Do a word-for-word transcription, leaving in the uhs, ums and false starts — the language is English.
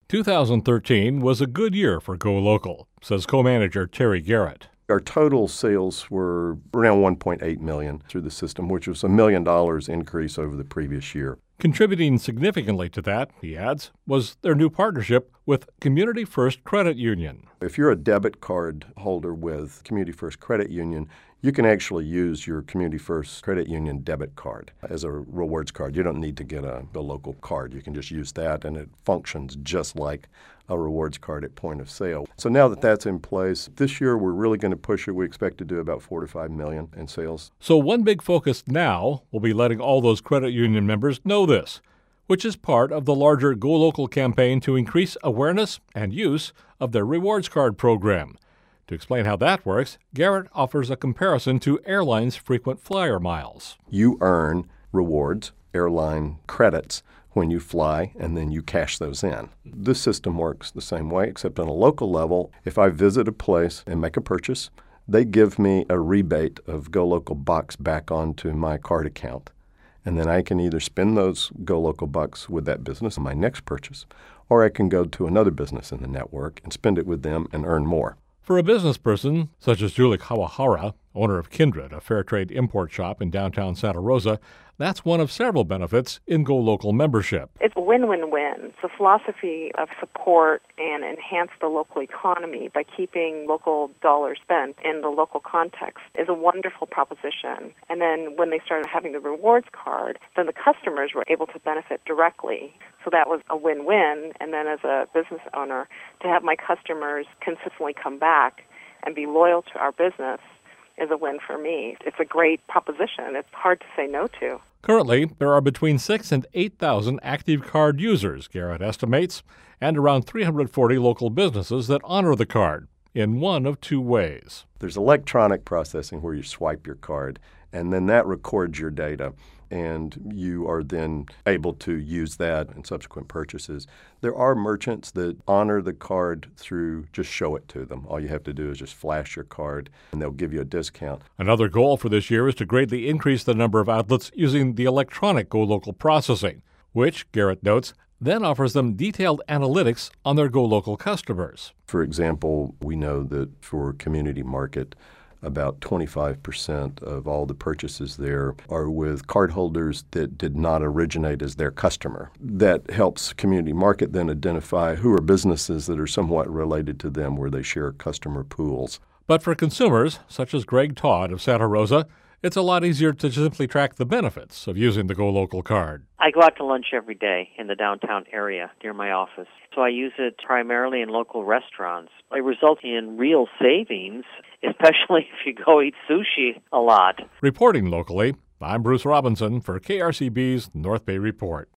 two thousand thirteen was a good year for Go Local, says co-manager Terry Garrett. Our total sales were around one point eight million dollars through the system, which was a million dollars increase over the previous year. Contributing significantly to that, he adds, was their new partnership with Community First Credit Union. If you're a debit card holder with Community First Credit Union, you can actually use your Community First Credit Union debit card as a rewards card. You don't need to get a, a local card. You can just use that, and it functions just like a rewards card at point of sale. So now that that's in place, this year we're really going to push it. We expect to do about four to five million in sales. So one big focus now will be letting all those credit union members know this, which is part of the larger Go Local campaign to increase awareness and use of their rewards card program. To explain how that works, Garrett offers a comparison to airlines' frequent flyer miles. You earn rewards, airline credits, when you fly, and then you cash those in. This system works the same way, except on a local level. If I visit a place and make a purchase, they give me a rebate of Go Local bucks back onto my card account. And then I can either spend those Go Local bucks with that business in my next purchase, or I can go to another business in the network and spend it with them and earn more. For a business person, such as Julie Kawahara, owner of Kindred, a fair trade import shop in downtown Santa Rosa, that's one of several benefits in Go Local membership. It's a win-win-win. It's a philosophy of support and enhance the local economy by keeping local dollars spent in the local context is a wonderful proposition. And then when they started having the rewards card, then the customers were able to benefit directly. So that was a win-win. And then as a business owner, to have my customers consistently come back and be loyal to our business is a win for me. It's a great proposition. It's hard to say no to. Currently, there are between six and eight thousand active card users, Garrett estimates, and around three hundred forty local businesses that honor the card in one of two ways. There's electronic processing where you swipe your card, and then that records your data, and you are then able to use that in subsequent purchases. There are merchants that honor the card through just show it to them. All you have to do is just flash your card, and they'll give you a discount. Another goal for this year is to greatly increase the number of outlets using the electronic Go Local processing, which, Garrett notes, then offers them detailed analytics on their Go Local customers. For example, we know that for Community Market, about twenty-five percent of all the purchases there are with cardholders that did not originate as their customer. That helps Community Market then identify who are businesses that are somewhat related to them where they share customer pools. But for consumers, such as Greg Todd of Santa Rosa, it's a lot easier to simply track the benefits of using the Go Local card. I go out to lunch every day in the downtown area near my office, so I use it primarily in local restaurants. It results in real savings, especially if you go eat sushi a lot. Reporting locally, I'm Bruce Robinson for K R C B's North Bay Report.